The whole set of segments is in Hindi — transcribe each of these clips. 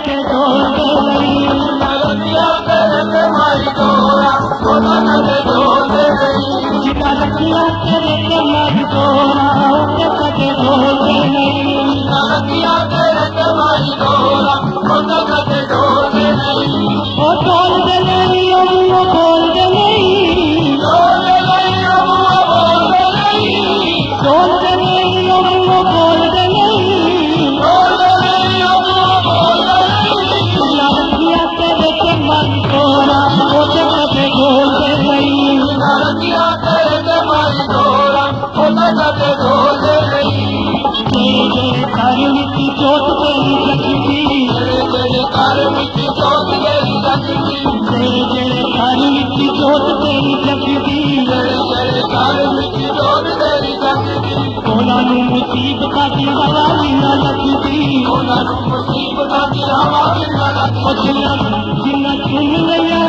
के ढोल नहीं रखिया तेरे मारी डोरा ओना कदे ढोल नहीं जिना रखिया तेरे मारी डोरा ओना कदे ढोल नहीं रखिया तेरे मारी डोरा ओना कदे ढोल नहीं ओ ढोल नहीं ओ बोल नहीं ढोल नहीं ओ बोल नहीं ढोल नहीं ओ बोल नहीं ढोल नहीं ओ बोल नहीं जिना रखिया तेरे मारी डोरा ओना कदे ढोल नहीं रखिया तेरे मारी डोरा ओना कदे ढोल नहीं तेरे घर विच जोत तेरी जगदी तेरे घर विच जोत तेरी जगदी तेरे घर विच जोत तेरी जगदी तेरे घर विच जोत तेरी जगदी ओना नूं मुसीबतां दी हवा भी ना लगदी ओना नूं मुसीबतां दी हवा भी ना लगदी जिन्ना चुम लिया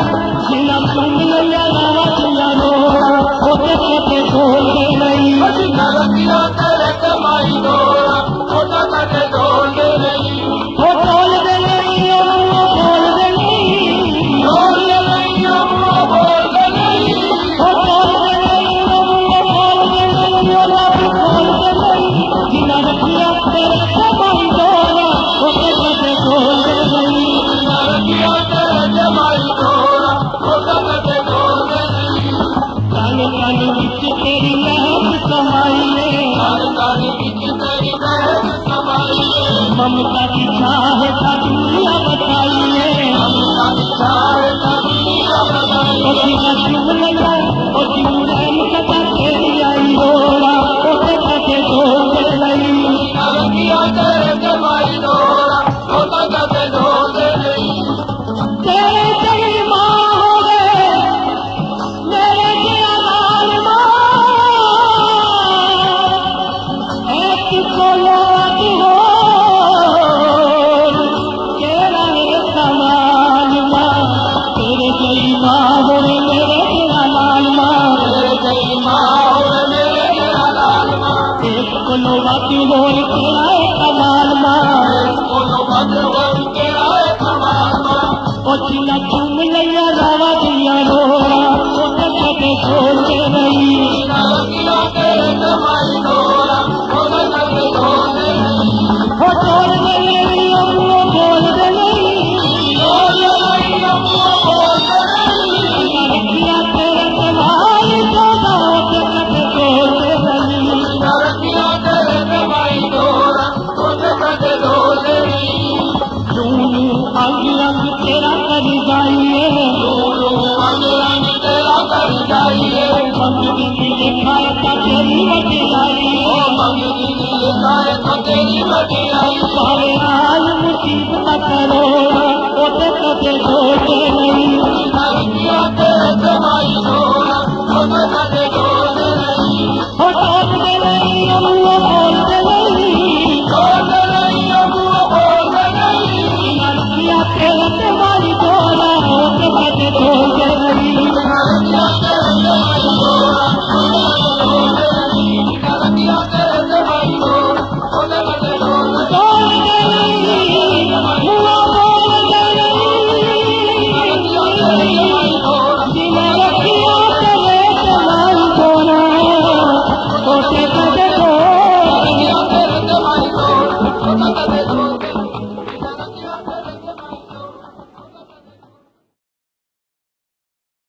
रावा दिया रोड़ा ओते कदे ढोल नहीं जिन्ना रखिया तेरे कमाई डोरा ओना कदे ढोल नहीं ओ ढोल नहीं ओ बोल नहीं ढोल नहीं ओ बोल नहीं ओ ढोल नहीं ओ बोल नहीं ओ बोल नहीं जिन्ना रखिया तेरे कमाई डोरा ओते कदे ढोल नहीं जिन्ना रखिया तेरे कमाई डोरा ओते कदे ढोल नहीं कान कान विच तेरी महक समाई है कान कान विच तेरी महक समाई है ममता की छाह सा दुनिया बताई है ममता की छाह सा दुनिया बताई है जिना चुम लिया ओ जिन कदा तेरी आई डोरा ओते कदे ढोल नहीं रखिया तेरे कमाई डोरा ओते कदे ढोल नहीं तेरे तेरी मां हो गए मेरे तेरा लाल मां एक कोलो आती हो तेरा है कमाल मां तेरे तेरी मां हो मेरे तेरा लाल मां तेरे तेरी मां हो मेरे तेरा लाल मां एक कोलो आती हो तेरा है कमाल मां एक कोलो आती हो तेरा है कमाल मां ओ जिना चुम लिया रावा दिया रोड़ा ओते कदे ढोल नहीं रखिया तेरे कमाई डोरा ओना कदे ढोल नहीं ओ ढोल नहीं ओ बोल नहीं ढोल नहीं ओ बोल नहीं रखिया तेरे कमाई डोरा ओते कदे ढोल नहीं रखिया तेरे कमाई डोरा ओते कदे ढोल नहीं अंग रंग तेरा कर जाइए अंग तेरा कर जाइए मंगनी की लिखाए तो तेरी वटियाई मंगनी की लिखाए तो तेरी वटियाई पावे